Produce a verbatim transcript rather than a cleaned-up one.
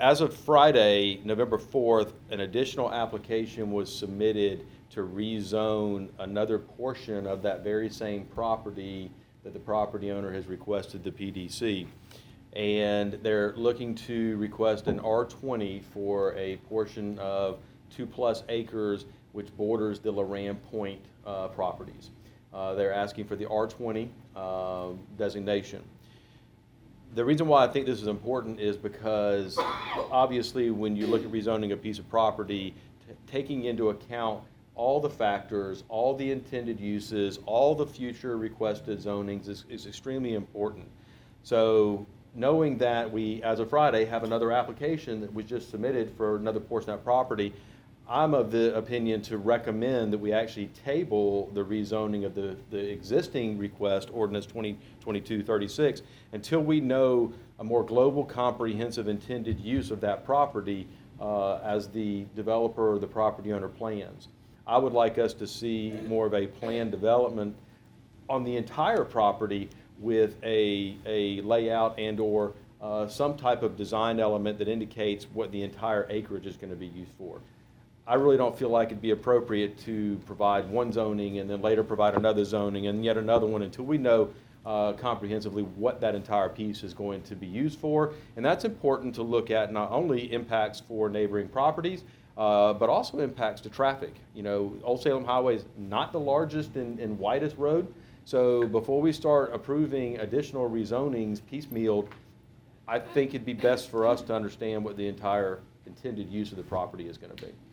as of Friday, November fourth, an additional application was submitted to rezone another portion of that very same property that the property owner has requested the P D C. And they're looking to request an R twenty for a portion of two plus acres which borders the Loran Point uh, properties. Uh, they're asking for the R twenty uh, designation. The reason why I think this is important is because obviously when you look at rezoning a piece of property, t- taking into account all the factors, all the intended uses, all the future requested zonings is, is extremely important. So knowing that we, as of Friday, have another application that was just submitted for another portion of that property, I'm of the opinion to recommend that we actually table the rezoning of the, the existing request, ordinance twenty twenty-two thirty-six, until we know a more global, comprehensive intended use of that property uh, as the developer or the property owner plans. I would like us to see more of a planned development on the entire property with a, a layout and or uh, some type of design element that indicates what the entire acreage is going to be used for. I really don't feel like it'd be appropriate to provide one zoning and then later provide another zoning and yet another one until we know uh, comprehensively what that entire piece is going to be used for. And that's important to look at, not only impacts for neighboring properties, uh, but also impacts to traffic. You know, Old Salem Highway is not the largest and, and widest road, so before we start approving additional rezonings piecemeal, I think it'd be best for us to understand what the entire intended use of the property is going to be.